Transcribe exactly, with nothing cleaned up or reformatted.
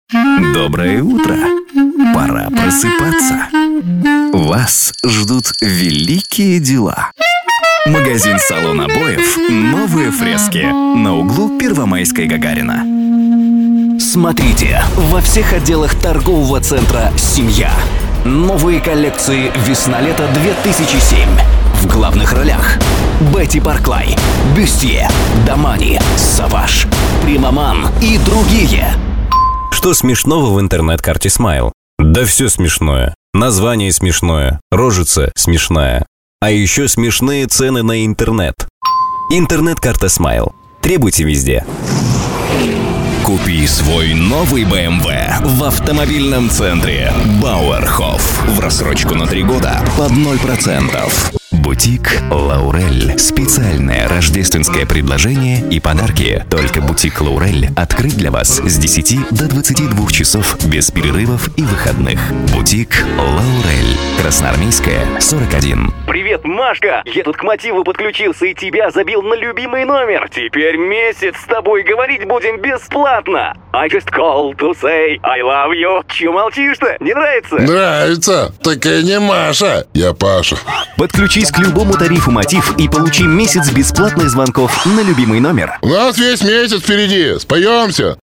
Доброе утро! Пора просыпаться. Вас ждут великие дела. Магазин-салон обоев «Новые фрески» на углу Первомайской Гагарина. Смотрите во всех отделах торгового центра «Семья». Новые коллекции «Весна-лето две тысячи семь». В главных ролях Бетти Барклай, Бюстье, Дамани, Саваш, Примаман и другие. Что смешного в интернет-карте Смайл? Да все смешное. Название смешное, рожица смешная. А еще смешные цены на интернет. Интернет-карта Смайл. Требуйте везде. Купи свой новый бэ эм вэ в автомобильном центре Бауэрхоф в рассрочку на три года под ноль процентов. Бутик «Лаурель». Специальное рождественское предложение и подарки. Только бутик «Лаурель» открыт для вас с десяти до двадцати двух часов без перерывов и выходных. Бутик «Лаурель». Красноармейская, сорок один. Привет, Машка! Я тут к Мотиву подключился и тебя забил на любимый номер. Теперь месяц с тобой говорить будем бесплатно. I just called to say I love you. Чё молчишь-то? Не нравится? Нравится. Такая не Маша. Я Паша. Подключись к любому тарифу «Мотив» и получи месяц бесплатных звонков на любимый номер. У нас весь месяц впереди. Споемся.